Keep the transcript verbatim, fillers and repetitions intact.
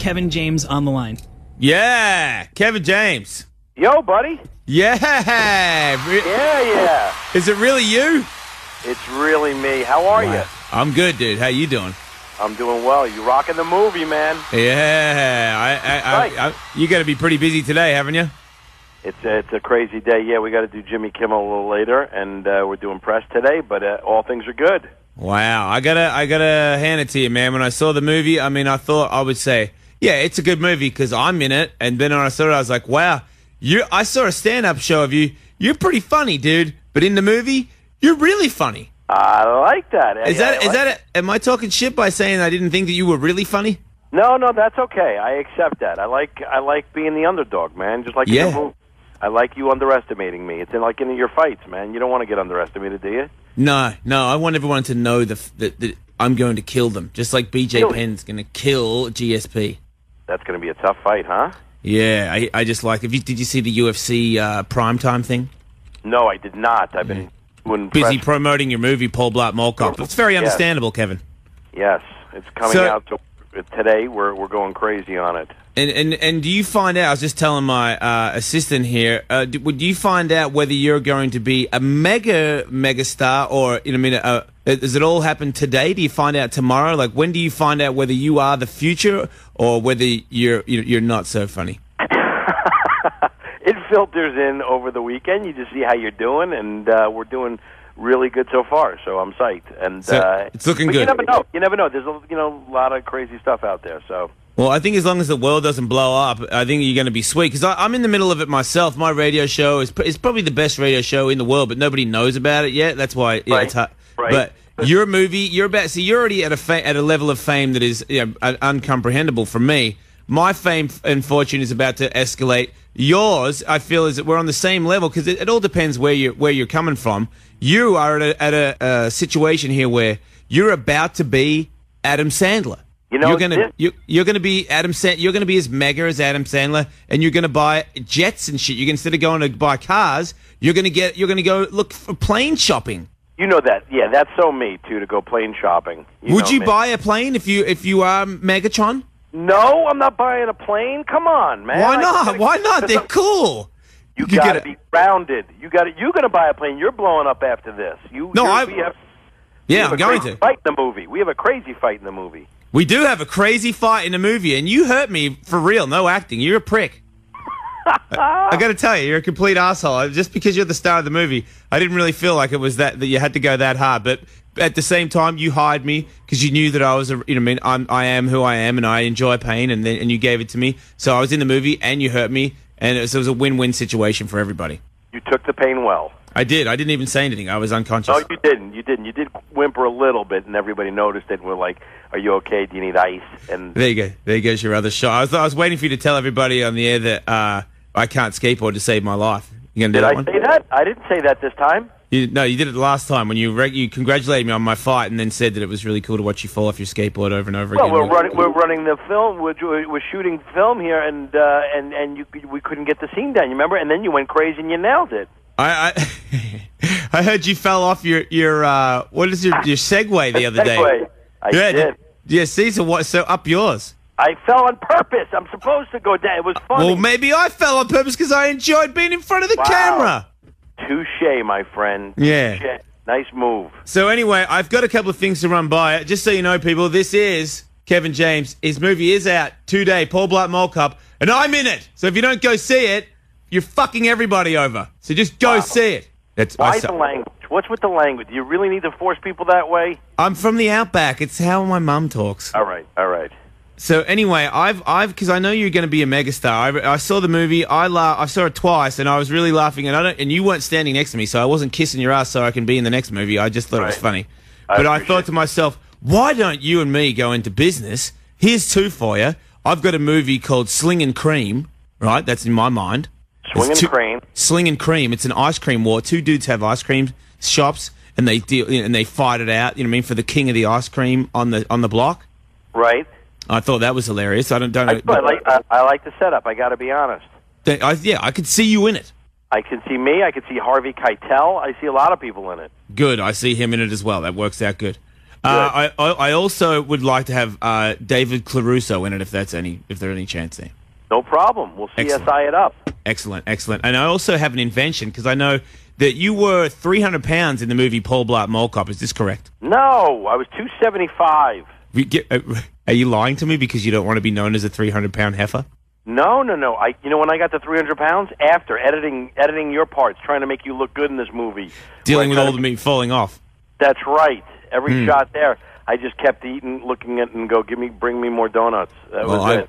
Kevin James on the line. Yeah, Kevin James. Yo, buddy. Yeah. Yeah, yeah. Is it really you? It's really me. How are Wow. you? I'm good, dude. How you doing? I'm doing well. You rocking the movie, man. Yeah. I, I, I, Right. I, you got to be pretty busy today, haven't you? It's a, it's a crazy day. Yeah, we got to do Jimmy Kimmel a little later, and uh, we're doing press today, but uh, all things are good. Wow. I gotta, I gotta hand it to you, man. When I saw the movie, I mean, I thought I would say, yeah, it's a good movie because I'm in it. And then when I saw it, I was like, wow, you. I saw a stand-up show of you. You're pretty funny, dude. But in the movie, you're really funny. I like that. Is Yeah, that, I is like- that? A, am I talking shit by saying I didn't think that you were really funny? No, no, that's okay. I accept that. I like, I like being the underdog, man. Just like Yeah. in the movie. I like you underestimating me. It's in, like in your fights, man. You don't want to get underestimated, do you? No, no. I want everyone to know the, that that I'm going to kill them, just like B J Really? Penn's going to kill G S P. That's going to be a tough fight, huh? Yeah, I, I just like. If you did you see the U F C uh, primetime thing? No, I did not. I've been doing Busy press- promoting your movie, Paul Blart Mall Cop. It's very Yes. understandable, Kevin. Yes, it's coming So- out to, today. We're we're going crazy on it. And and and do you find out? I was just telling my uh, assistant here. Uh, do, would you find out whether you're going to be a mega mega star or you know? I mean, uh, does it all happen today? Do you find out tomorrow? Like, when do you find out whether you are the future or whether you're you're you're not so funny? It filters in over the weekend. You just see how you're doing, and uh, we're doing really good so far. So I'm psyched. And So, uh, it's looking but good. You never know. You never know. There's a you know a lot of crazy stuff out there. So. Well, I think as long as the world doesn't blow up, I think you're going to be sweet. Because I'm in the middle of it myself. My radio show is is probably the best radio show in the world, but nobody knows about it yet. That's why yeah, Right. it's hard. Right. But your movie, you're about. So you're already at a fa- at a level of fame that is you know, un- uncomprehendable for me. My fame and fortune is about to escalate. Yours, I feel, is that we're on the same level because it, it all depends where you where you're coming from. You are at a, at a, a situation here where you're about to be Adam Sandler. You know, you're gonna this- you, you're gonna be Adam Sand, you're gonna be as mega as Adam Sandler, and you're gonna buy jets and shit. You instead of going to buy cars, you're gonna get you're gonna go look for plane shopping. You know that, yeah. That's so me too. To go plane shopping. You Would know you me. buy a plane if you if you are Megatron? No, I'm not buying a plane. Come on, man. Why I not? gotta- Why not? They're cool. You could got to get a- be grounded. You got to. You're going to buy a plane. You're blowing up after this. You. No, you're- I- we have, we Yeah, have I'm a going crazy to. fight in the movie. We have a crazy fight in the movie. We do have a crazy fight in the movie, and you hurt me for real. No acting. You're a prick. I, I got to tell you, you're a complete asshole. Just because you're the star of the movie, I didn't really feel like it was that that you had to go that hard. But at the same time, you hired me because you knew that I was, a, you know, I mean, I'm, I am who I am, and I enjoy pain, and then and you gave it to me. So I was in the movie, and you hurt me, and it was, it was a win-win situation for everybody. You took the pain well. I did. I didn't even say anything. I was unconscious. No, you didn't. You didn't. You did whimper a little bit, and everybody noticed it. And we're like, "Are you okay? Do you need ice?" And There you go. There goes your other shot. I was, I was waiting for you to tell everybody on the air that uh, I can't skateboard to save my life. You gonna do did that I one? say that? I didn't say that this time. You, no, you did it the last time when you reg- you congratulated me on my fight and then said that it was really cool to watch you fall off your skateboard over and over Well, again. we're running. We're running the film. We're, we're shooting film here, and uh, and and you we couldn't get the scene done. You remember? And then you went crazy and you nailed it. I I, I heard you fell off your your uh, what is your your Segway the other day? Segway. I yeah, did. Yeah, see, so what? So up yours. I fell on purpose. I'm supposed to go down. It was funny. Well, maybe I fell on purpose because I enjoyed being in front of the Wow. camera. Touche, my friend. Yeah. Touche. Nice move. So anyway, I've got a couple of things to run by. Just so you know, people, this is Kevin James. His movie is out today, Paul Blart Mall Cop, and I'm in it. So if you don't go see it, you're fucking everybody over. So just go Wow. see it. That's I Why su- the language? What's with the language? Do you really need to force people that way? I'm from the Outback. It's how my mum talks. All right, all right. So anyway, I've I've because I know you're going to be a megastar. I, I saw the movie. I la- I saw it twice, and I was really laughing. And I don't, and you weren't standing next to me, so I wasn't kissing your ass, so I can be in the next movie. I just thought it was Right. funny. I But I appreciate thought to myself, why don't you and me go into business? Here's two for you. I've got a movie called Sling and Cream. Right, that's in my mind. Swing It's and two- cream. Sling and Cream. It's an ice cream war. Two dudes have ice cream shops, and they deal and they fight it out. You know what I mean, for the king of the ice cream on the on the block. Right. I thought that was hilarious. I don't don't I, know. I like I, I like the setup. I got to be honest. I, yeah, I could see you in it. I can see me. I can see Harvey Keitel. I see a lot of people in it. Good. I see him in it as well. That works out good. Uh, I I also would like to have uh, David Caruso in it if that's any if there's any chance there. No problem. We'll C S I it up. Excellent, excellent. And I also have an invention because I know that you were three hundred pounds in the movie Paul Blart Mall Cop. Is this correct? No, I was two seventy-five. We get, uh, are you lying to me because you don't want to be known as a three hundred pound heifer? No, no, no. I, you know, when I got to three hundred pounds, after editing, editing your parts, trying to make you look good in this movie, dealing with all the meat falling off. That's right. Every Mm. shot there, I just kept eating, looking at, it and go, "Give me, bring me more donuts." That well, was I, it.